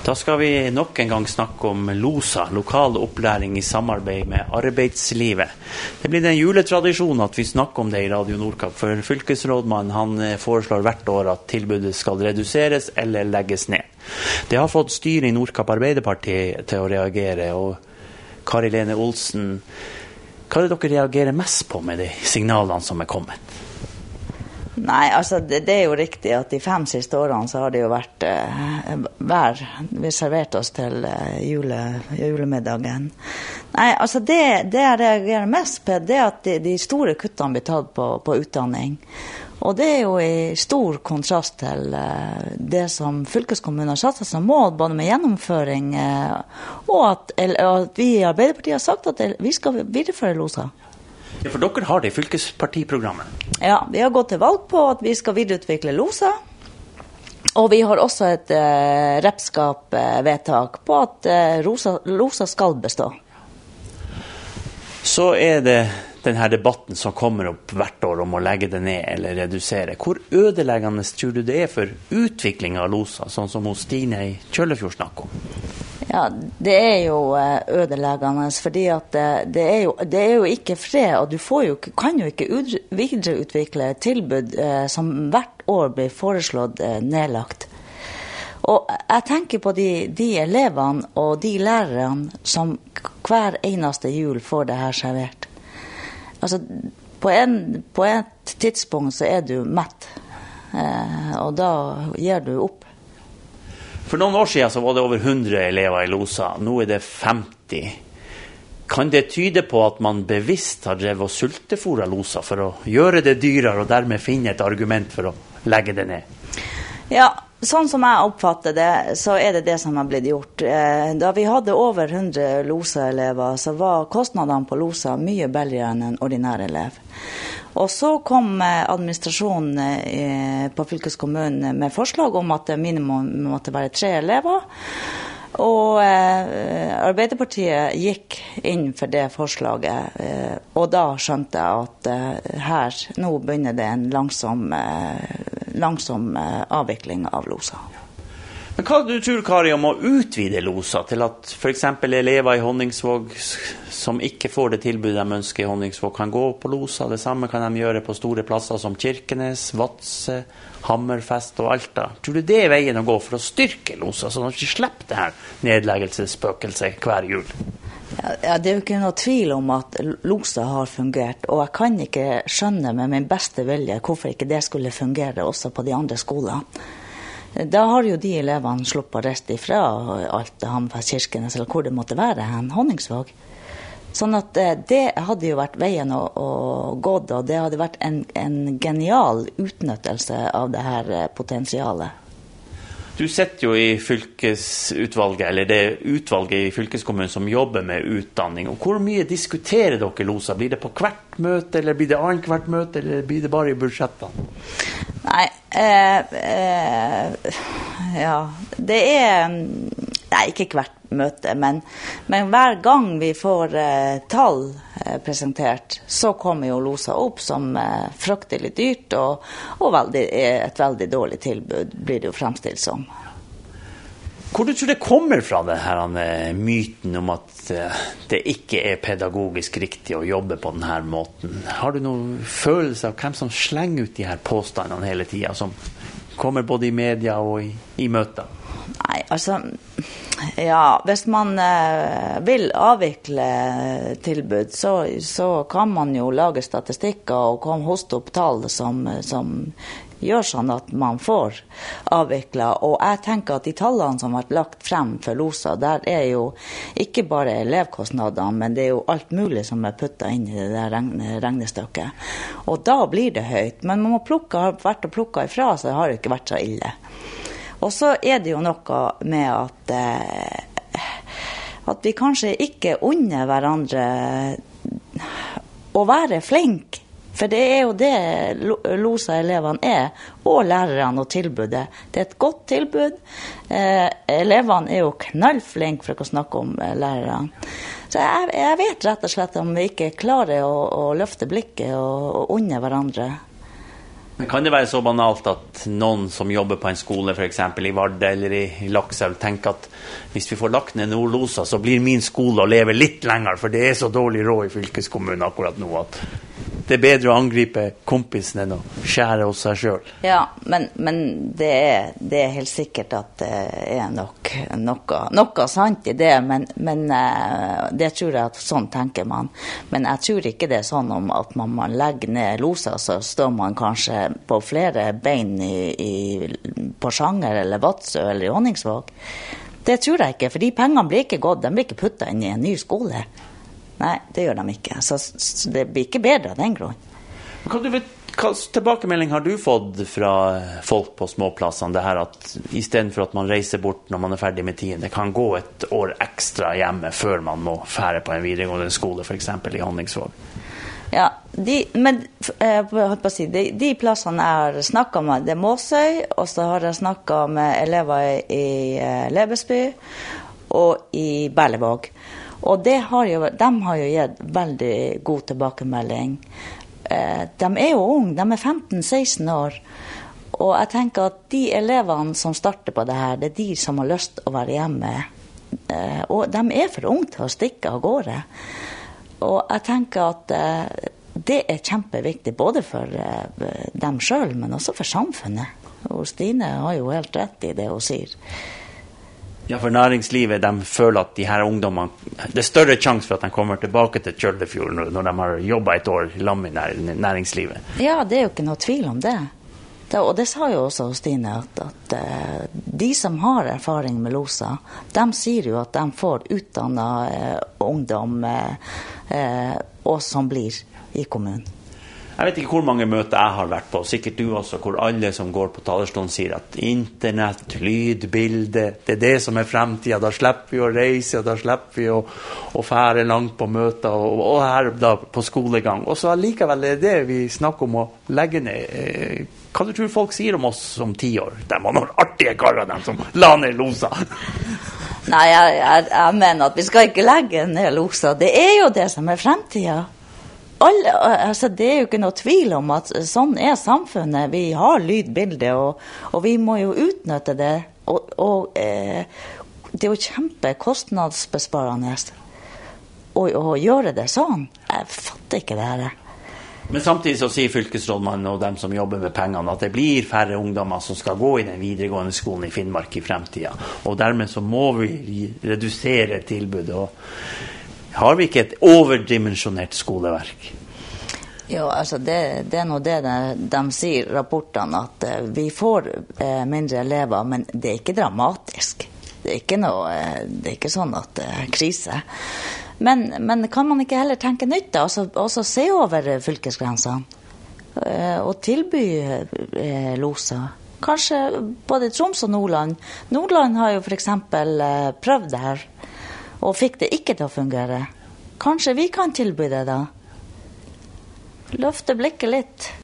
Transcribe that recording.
Da skal vi nok en gang snakke om LOSA, lokal opplæring i samarbeid med arbeidslivet. Det blir en juletradisjon at vi snakker om det i Radio Nordkapp, for fylkesrådmannen han foreslår hvert år at tilbudet skal reduseres eller legges ned. Det har fått styret i Nordkapp Arbeiderparti til å reagere, og Kari Lene Olsen, hva er det dere reagerer mest på med de signalene som kommet? Nei, altså det jo riktig at de 5 siste årene så har det jo vært vi servert oss til julemiddagen. Nei, altså det jeg reagerer mest på, det at de store kuttene blir tatt på utdanning. Og det jo i stor kontrast til det som fylkeskommunen har satt seg som mål, både med gjennomføring og at vi i Arbeiderpartiet har sagt at vi skal videreføre LOSA. Ja, for dere har det i fylkespartiprogrammet. Ja, vi har gått til valg på at vi skal videreutvikle LOSA, og vi har også et repskapvedtak på at LOSA skal bestå. Så det denne debatten som kommer opp hvert år om å legge det ned eller redusere. Hvor ødeleggende tror du det for utvikling av LOSA, sånn som hos Stine i Kjøllefjord snakker om? Ja, det jo ødeleggende, fordi at det jo ikke fred, og du kan jo ikke videreutvikle tilbud som hvert år blir foreslått nedlagt. Og jeg tenker på de elevene og de lærerne som hver eneste jul får det her servert. Altså, på et tidspunkt så du mett, og da gir du opp. For noen år siden så var det over 100 elever i LOSA, nå det 50. Kan det tyde på at man bevisst har drevet og sultefôret LOSA for å gjøre det dyrere og dermed finne et argument for å legge det ned? Ja, sånn som jeg oppfatter det, så det som har blitt gjort. Da vi hadde over 100 LOSA-elever, så var kostnadene på LOSA mye billigere enn en ordinær elev. Og så kom administrasjonen på fylkeskommunen med forslag om at det minimum måtte være 3 elever. Og Arbeiderpartiet gikk inn for det forslaget, og da skjønte jeg at nå begynner det en langsom avvikling av LOSA. Men hva du tror, Kari, om å utvide LOSA til at for eksempel elever i Honningsvåg som ikke får det tilbudet de ønsker i Honningsvåg kan gå på LOSA? Det samme kan de gjøre på store plasser som Kirkenes, Vadsø, Hammerfest og Alta. Tror du det veien å gå for å styrke LOSA, sånn at vi slipper det her nedleggelsesspøkelset hver jul? Ja, det jo ikke noe tvil om at LOSA har fungert, og jeg kan ikke skjønne med min beste vilje hvorfor ikke det skulle fungere også på de andre skolene. Da har jo de elevene sluppet rest ifra Alta, Hammerfest, Kirkenes, eller hvor det måtte være, Honningsvåg. Sånn at det hadde jo vært veien å gå, og det hadde vært en genial utnyttelse av det her potensialet. Du sitter jo i fylkesutvalget, eller det utvalget i fylkeskommunen som jobber med utdanning. Og hvor mye diskuterer dere LOSA? Blir det på hvert møte, eller blir det annet hvert møte, eller blir det bare i budsjettene? Nei, ja, det ikke hvert møte, men hver gang vi får tall presentert, så kommer jo LOSA opp som fryktelig dyrt, og et veldig dårlig tilbud blir det jo fremstilt som. Hvor du tror det kommer fra, det her myten om at det ikke pedagogisk riktig å jobbe på denne måten? Har du noen følelse av hvem som slenger ut de her påstandene hele tiden, som kommer både i media og i møter? Nei, altså, ja, hvis man vil avvikle tilbud, så kan man jo lage statistikker og hoste opp tall som gjør sånn at man får avviklet. Og jeg tenker at de tallene som har vært lagt frem for LOSA, der jo ikke bare elevkostnadene, men det jo alt mulig som puttet inn i det der regnestykket. Og da blir det høyt. Men man må har vært å plukke ifra, så det har ikke vært så ille. Og så det jo noe med at vi kanskje ikke unner hverandre å være flink. For det jo det LOSA-elevene og lærerne og tilbudet. Det et godt tilbud. Elevene jo knallflinke for å snakke om lærerne. Så jeg vet rett og slett om vi ikke klarer å løfte blikket og unne hverandre. Men kan det være så banalt at noen som jobber på en skole, for eksempel i Varde eller i Lakselv, tenker at hvis vi får lagt ned Nordlosa, så blir min skole å leve litt lenger, for det så dårlig råd i fylkeskommunen akkurat nå at det bedre å angripe kompisen enn å skjære hos seg selv. Ja, men det helt sikkert at det noe sant i det, men det tror jeg at sånn tenker man. Men jeg tror ikke det sånn om at man legger ned Losa, så står man kanskje på flere bein i Porsanger eller Vadsø eller i Honningsvåg. Det tror jeg ikke, for de pengene blir ikke gått, de blir ikke puttet inn i en ny skole. Nei, det gjør de ikke. Så det blir ikke bedre av den grunn. Hva tilbakemelding har du fått fra folk på småplassene, det her at i stedet for at man reiser bort når man ferdig med 10, det kan gå et år ekstra hjemme før man må fære på en videregående skole, for eksempel i Honningsvåg? Ja, de plassene jeg har snakket med, det er Måsøy, og så har jeg snakket med elever i Lebesby og i Berlevåg. Og de har jo gitt veldig god tilbakemelding. De er jo unge, de er 15-16 år. Og jeg tenker at de elevene som starter på det her, det er de som har lyst å være hjemme. Og de er for unge til å stikke av gårde. Og jeg tenker at det er kjempeviktig, både for dem selv, men også for samfunnet. Og Stine har jo helt rett i det hun sier. Ja, for næringslivet, de føler at de her ungdommene, det er større chans for at de kommer tilbake til Kjøldefjord når de har jobbet et år sammen med næringslivet. Ja, det er jo ikke noe tvil om det. Og det sa jo også Stine, at de som har erfaring med Losa, de sier jo at de får utdannet ungdom og som blir i kommunen. Jeg vet ikke hvor mange møter jeg har vært på, sikkert du også, hvor alle som går på talerstolen sier at internett, lyd, bilde, det er det som er fremtiden. Da slipper vi å reise, og da slipper vi å fære langt på møter, og her da på skolegang. Og så allikevel er det vi snakker om å legge ned. Hva du tror folk sier om oss om 10 år? De var noen artige karer, dem som la ned Losa. Nei, jeg mener at vi skal ikke legge ned Losa. Det er jo det som er fremtiden. Altså, det er jo ikke noe tvil om at sånn er samfunnet. Vi har lydbilde, og vi må jo utnytte det. Og det er jo kjempekostnadsbesparende å gjøre det sånn. Jeg fatter ikke det her. Men samtidig så sier fylkesrådmannen og dem som jobber med pengene at det blir færre ungdommer som skal gå i den videregående skolen i Finnmark i fremtiden. Og dermed så må vi redusere tilbudet. Og har vi ikke et overdimensjonert skoleverk? Jo, altså det er noe det de sier, rapportene, at vi får mindre elever, men det er ikke dramatisk. Det er ikke sånn at det er krise. Men kan man ikke heller tenke nytt da, og så se over fylkesgrensene og tilby Losa? Kanskje både Troms og Nordland. Nordland har jo for eksempel prøvd det her, og fikk det ikke til å fungere. Kanskje vi kan tilby det da? Løfte blikket litt.